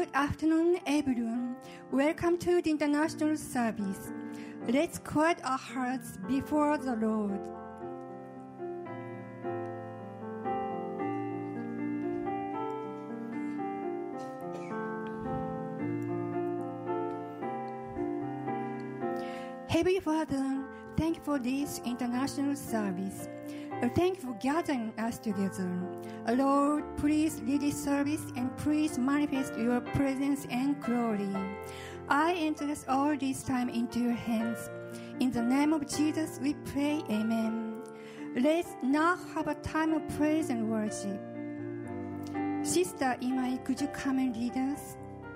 Good afternoon, everyone. Welcome to the international service. Let's quiet our hearts before the Lord. Heavenly Father, thank you for this international service. Thank you for gathering us together. Lord, please lead this service and please manifest your presence and glory. I entrust all this time into your hands. In the name of Jesus, we pray, amen. Let's now have a time of praise and worship. Sister Imai, could you come and lead us?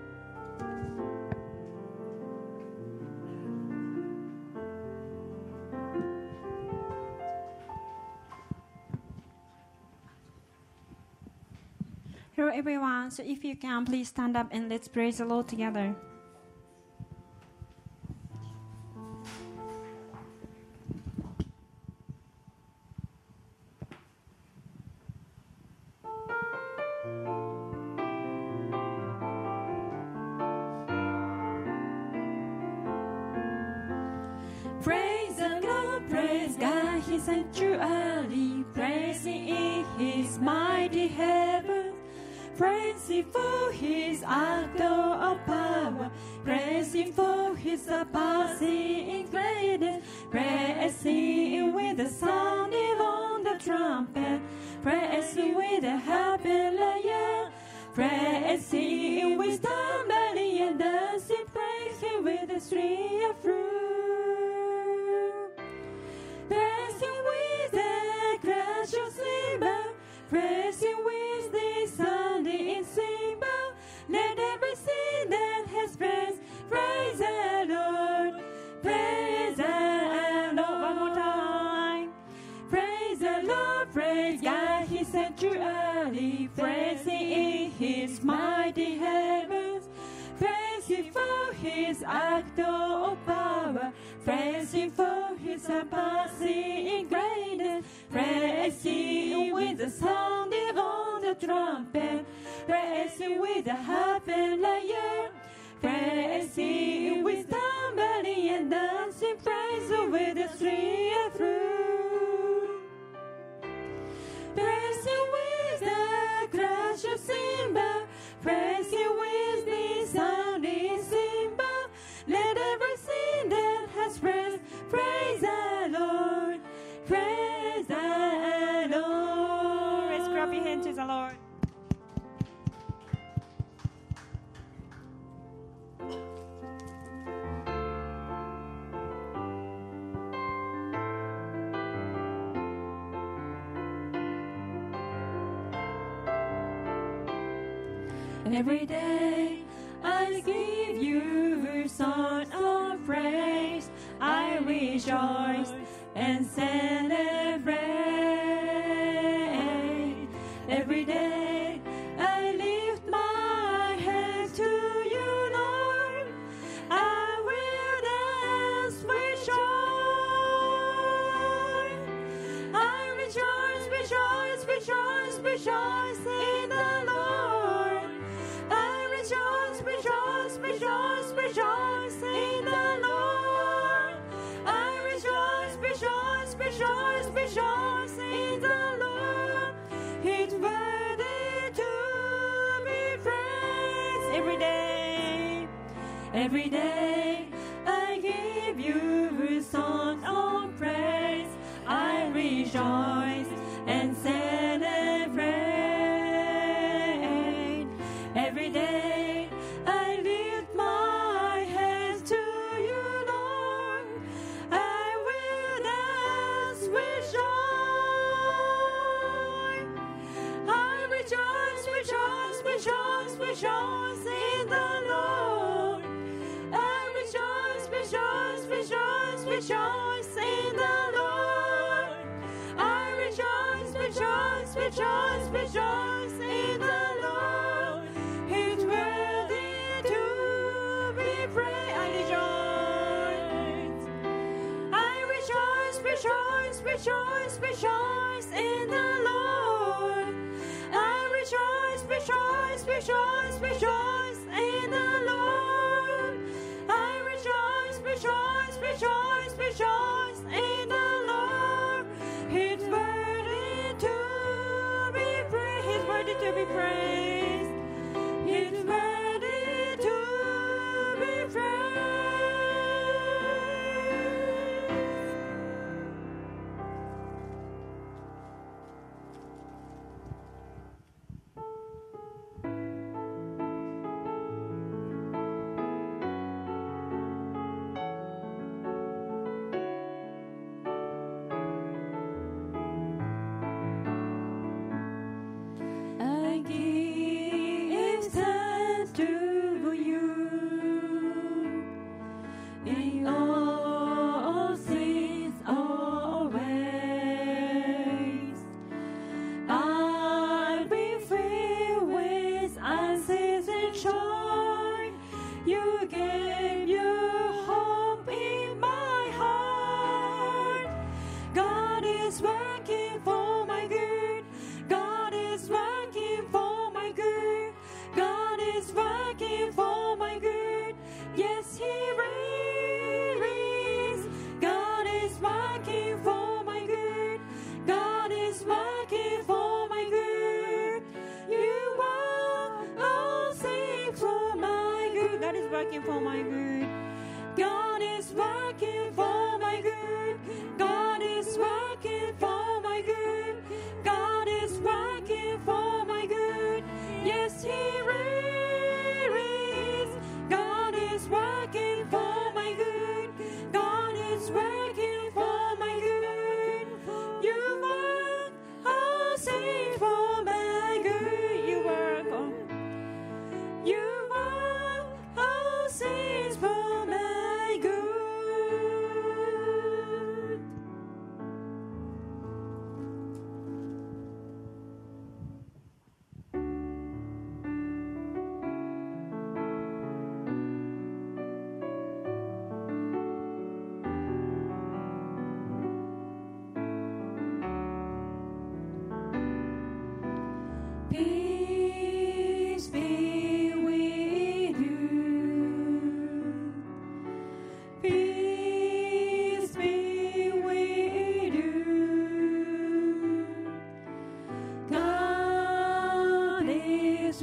Hello everyone, so if you can, please stand up and let's praise the Lord together. Praise the Lord, praise God, His sanctuary, praise in His mighty heaven. Praise Him for His act of power. Praise Him for His surpassing greatness. Praise Him with the sounding on the trumpet. Praise Him with the happy lyre. Praise Him with stumbling and dancing. Praise Him with the string of flute. Praise Him with the crash of cymbal. Praise Him with the sounding cymbal. Let everything that has praise, praise the Lord. Praise the Lord. One more time. Praise the Lord, praise God, His sanctuary. Praise Him in His mighty heavens. Praise Him for His act of power. Praise Him for His surpassing greatness. Praise Him with the sounding on the trumpet. Praise Him with the harp and lyre. Praise Him with stumbling and dancing. Praise Him with the string of flute. Praise Him with the crash of cymbal. Praise Him with the sounding cymbal. Let everything that has praise, praise the Lord. Praise the Lord. Let's clap your hands to the Lord. Every day I give you a song of praise. I rejoice and celebrate. Every day I lift my hands to you, Lord. I will dance with joy. I rejoice, rejoice, rejoice, rejoice in the Lord. I rejoice, rejoice, rejoice, rejoice in the Lord. I rejoice, rejoice, rejoice, rejoice in the Lord. He's worthy to be praised. Every day I give you a song of praise. I rejoice and celebrate. Every day I lift my hands to you, Lord. I will dance with joy. I rejoice, rejoice, rejoice, rejoice in the Lord. I rejoice, rejoice, rejoice, rejoice in the Lord. I rejoice, rejoice, rejoice, rejoice in the Lord. He's worthy to be praised. I rejoice, rejoice, rejoice, rejoice in the Lord. I rejoice, rejoice, rejoice, rejoice in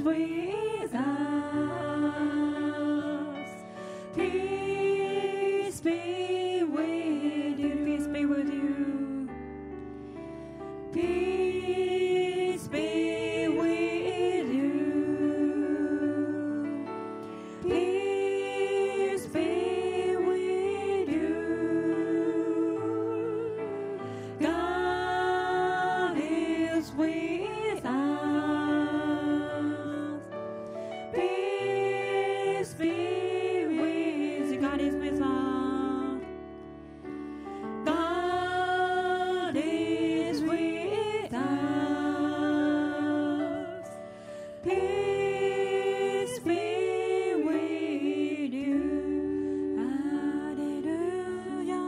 with us. Peace be with you. Peace be with you. Peace be with you. Peace be with you. God is with us. Peace be with you. God is with us. God is with us. Peace be with you. Hallelujah.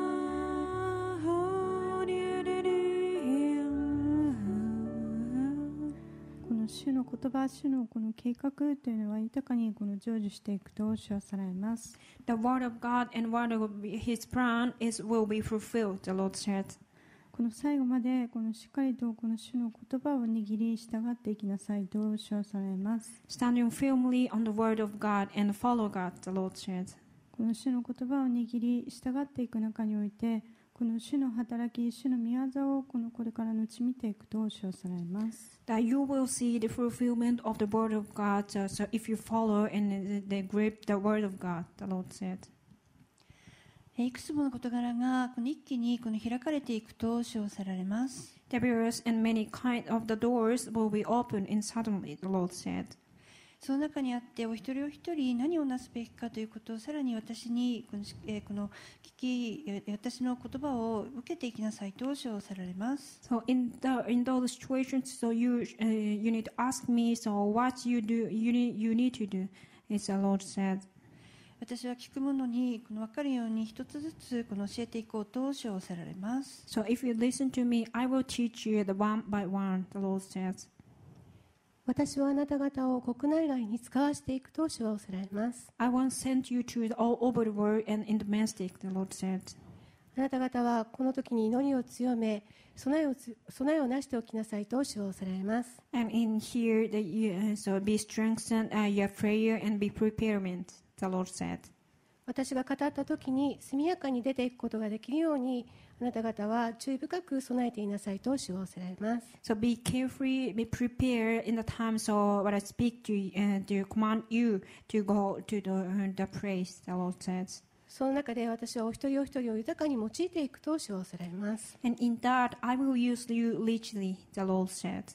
Hallelujah. この主の言葉、主のこの計画というのは豊かにこの成就していくと主はされます。 The word of God and what will be His plan will be fulfilled, the Lord said. この最後までこのしっかりとこの主の言葉を握り従っていきなさいと主はされます。 Standing firmly on the word of God and follow God, the Lord said. この主の言葉を握り従っていく中において、この主の働き、主の御業をこれからのうち見ていくと主はされます。 That you will see the fulfillment of the word of God. So if you follow and they grip the word of God, the Lord said. いくつもの事柄がこの一気にこの開かれていくと主をさられます。 Various and many kind of the doors will be opened and suddenly, the Lord said. その中にあってお一人お一人何をなすべきかということをさらに私にこの私の言葉を受けていきなさいと主をさられます。 So in those situations, so you need to ask me. So what you need to do, as the Lord said. 私は聞く者にこの分かるように一つずつこの教えていこうと主をさられます。 So if you listen to me, I will teach you the one by one, the Lord says. 私はあなた方を国内外に使わしていくと主はおさられます。 I will send you to all over the world and in domestic, the Lord said. あなた方はこの時に祈りを強め、備えをなしておきなさいと主はおさられます。 And in here, so be strengthened your prayer and be preparement, the Lord said. 私が語った時に速やかに出ていくことができるように、あなた方は注意深く備えていなさいと主はおさられます。 So be carefree, be prepared in the time. So when I speak to command you to go to the place, the Lord says. その中で私はお一人お一人を豊かに用いていくと主はおさられます。 And in that I will use you richly, the Lord said.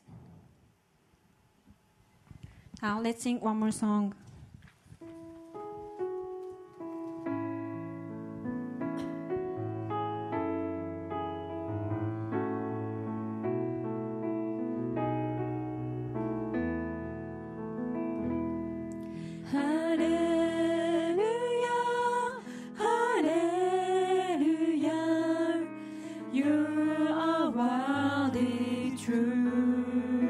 Now let's sing one more song. Hallelujah, hallelujah, you are worthy, true.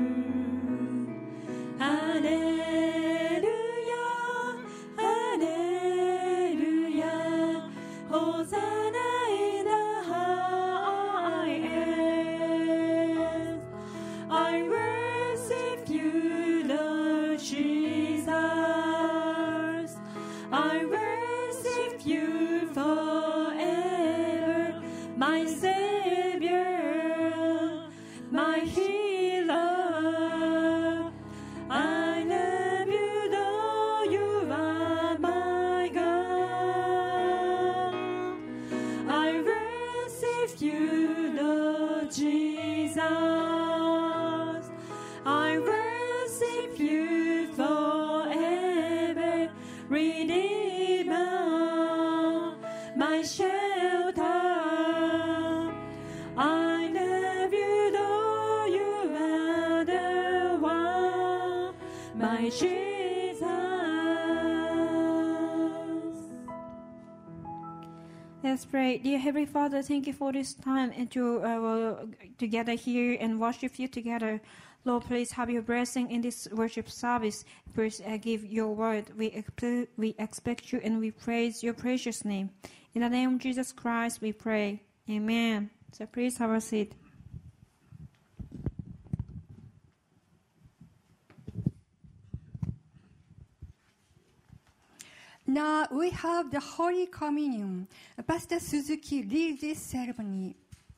Hallelujah, hallelujah, Hosanna in the highest. I worship you, Lord Jesus. I worship you forever, my Savior, my healer. I love you, though you are my God. I worship you, Lord Jesus. I worship you forever, Redeemer, my shelter. I love you, though you are the one, my Jesus. Let's pray. Dear Heavenly Father, thank you for this time and to together here and worship you together. Lord, please have your blessing in this worship service. Please give your word. We expect you and we praise your precious name. In the name of Jesus Christ, we pray. Amen. So please have a seat. Now we have the Holy Communion. Pastor Suzuki leads this ceremony.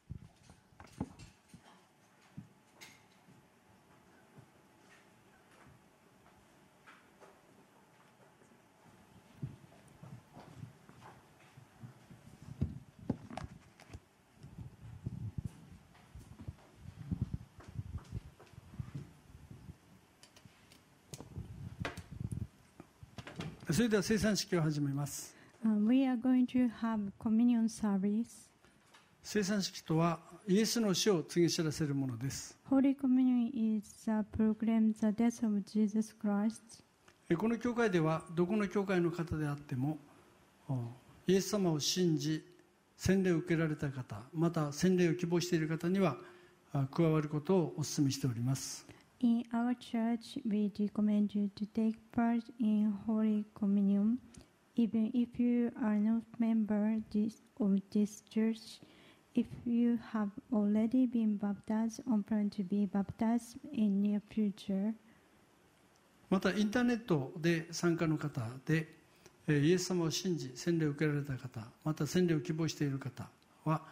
それでは聖餐式を始めます。 We are going to have communion service. 聖餐式とはイエスの死を告げ知らせるものです。 Holy Communion is proclaim the death of Jesus Christ. この教会ではどこの教会の方であってもイエス様を信じ洗礼を受けられた方、また洗礼を希望している方には加わることをお勧めしております。 In our church, we recommend you to take part in Holy Communion, even if you are not member of this church. If you have already been baptized or plan to be baptized in near future. またインターネットで参加の方でイエス様を信じ洗礼を受けられた方、また洗礼を希望している方は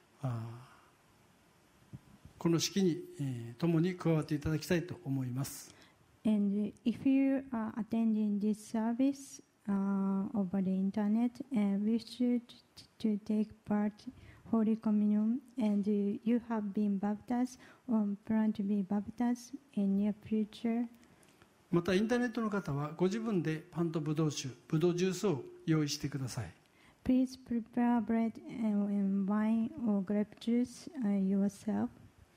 この式に共に加わっていただきたいと思います。 And if you are attending this service over the internet and wish to take part Holy Communion and you have been baptized or plan to be baptized in near future. またインターネットの方はご自分でパンとブドウ酒、ブドウジュースを用意してください。 Please prepare bread and wine or grape juice yourself.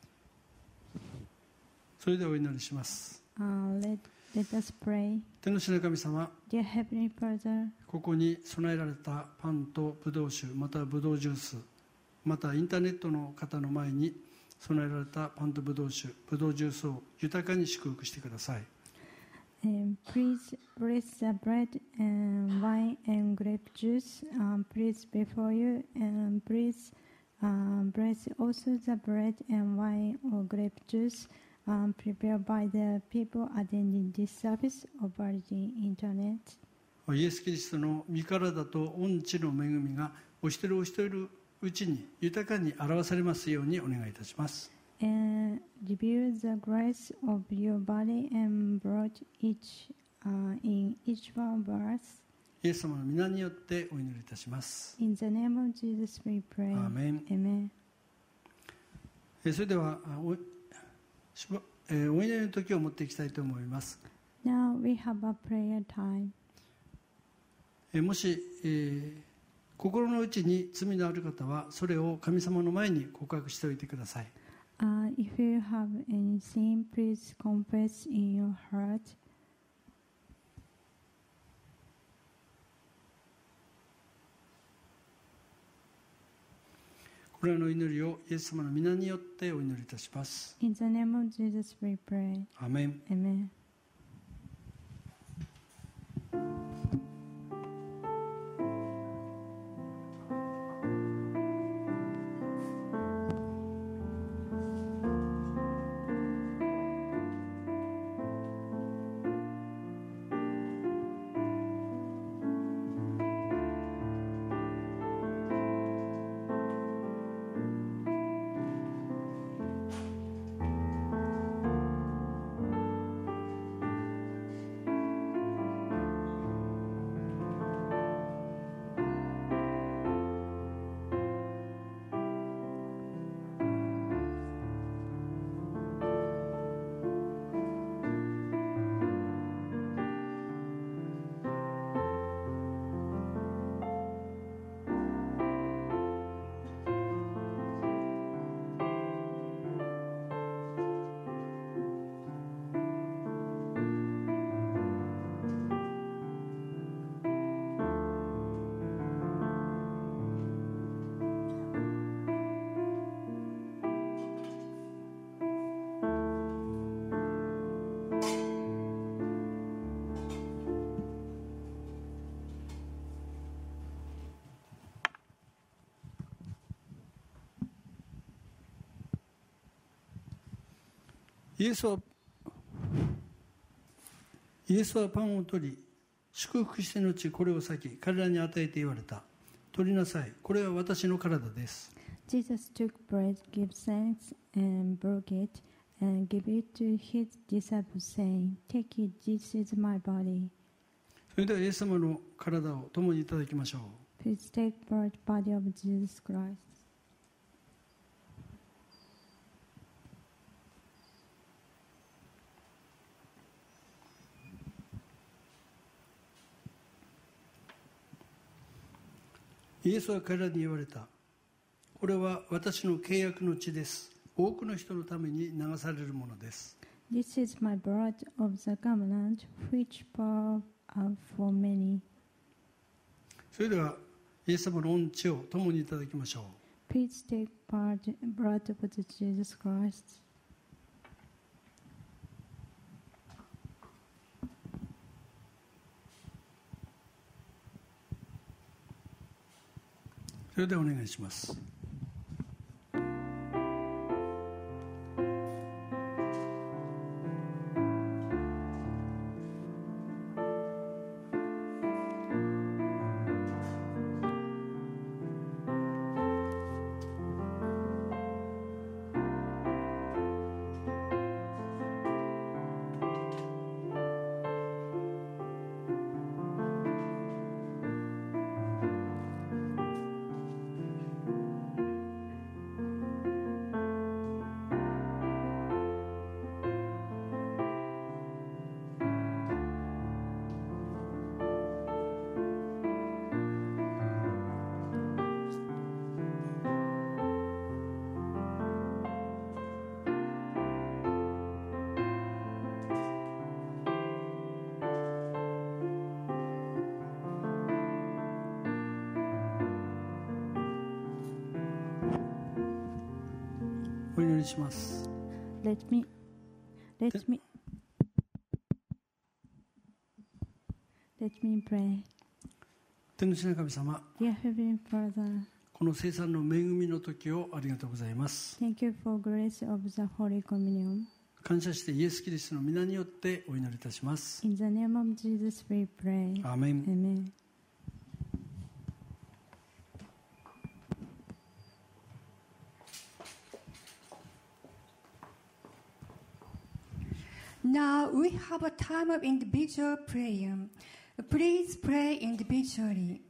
それではお祈りします。 Let us pray. 天の父な神様、 Dear Heavenly Father, ここに備えられたパンとブドウ酒、またブドウジュース、またインターネットの方の前に備えられたパンとブドウ酒、ブドウジュースを豊かに祝福してください。 Please bless the bread and wine and grape juice. Please before you and please bless also the bread and wine or grape juice prepared by the people attending this service over the internet. イエス・キリストの御体と御地の恵みがお一人お一人うちに豊かに表されますようにお願いいたします。 And reveal the grace of your body and blood in each one of us. イエス様の皆によってお祈りいたします。 In the name of Jesus we pray. アーメン。 Amen. それではお祈りの時を持っていきたいと思います。 Now we have a prayer time. もし、心の内に罪のある方はそれを神様の前に告白しておいてください。 If you have any sin, please confess in your heart. これらの祈りをイエス様の皆によってお祈りいたします。 In the name of Jesus we pray. アーメン。 Amen.イエスはパンを取り祝福して後これを裂き彼らに与えて言われた。取りなさい、これは私の体です。 Jesus took bread, gave thanks, and broke it, and gave it to his disciples, saying, Take it, this is my body. それではイエス様の体を共にいただきましょう。 Please take bread, body of Jesus Christ. イエスは彼らに言われた。これは私の契約の血です。多くの人のために流されるものです。 This is my blood of the covenant, which pour out for many. それではイエス様の御血を共にいただきましょう。 Please take blood of Jesus Christ. それではお願いします。お祈りします。 Let me pray. 天の父なる神様、 Dear Heavenly Father, この聖餐の恵みの時をありがとうございます。 thank you for grace of the Holy Communion. 感謝してイエス・キリストの皆によってお祈りいたします。 In the name of Jesus we pray. アーメン。 Amen. Now we have a time of individual prayer. Please pray individually.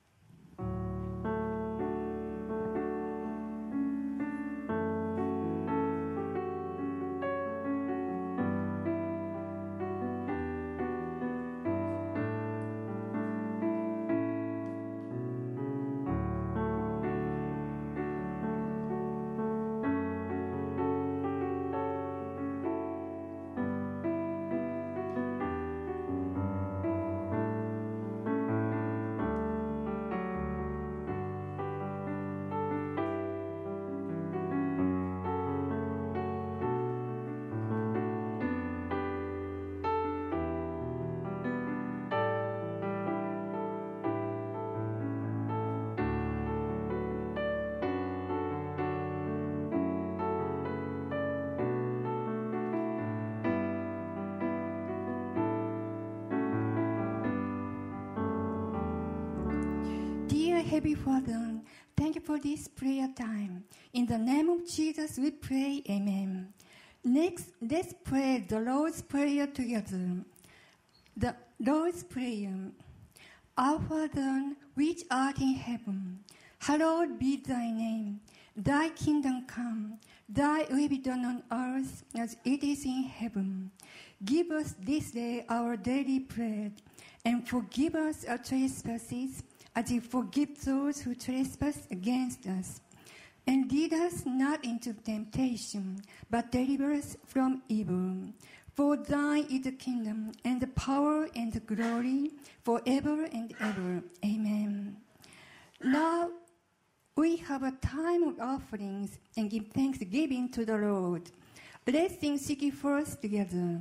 Dear Heavenly Father, thank you for this prayer time. In the name of Jesus we pray, Amen. Next, let's pray the Lord's Prayer together. The Lord's Prayer. Our Father, which art in heaven, hallowed be thy name. Thy kingdom come, thy will be done on earth as it is in heaven. Give us this day our daily bread, and forgive us our trespasses, as we forgive those who trespass against us. And lead us not into temptation, but deliver us from evil. For thine is the kingdom, and the power, and the glory, forever and ever. Amen. Now we have a time of offerings and give thanksgiving to the Lord. Let's sing Seek First together.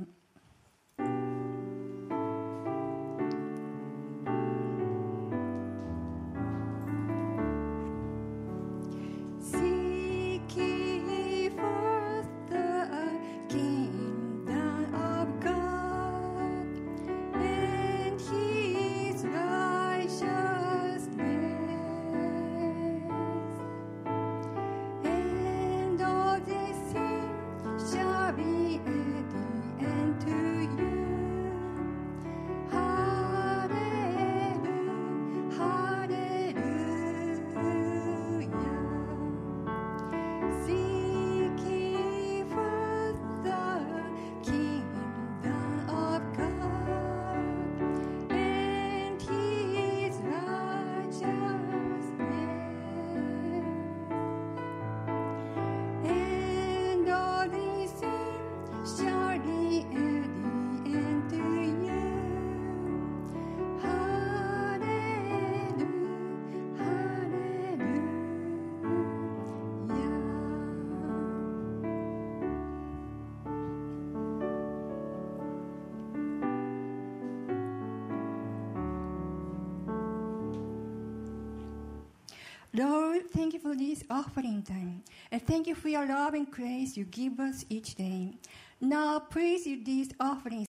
Seek ye first the kingdom of God, and His Lord, thank you for this offering time. And thank you for your love and grace you give us each day. Now, please use these offerings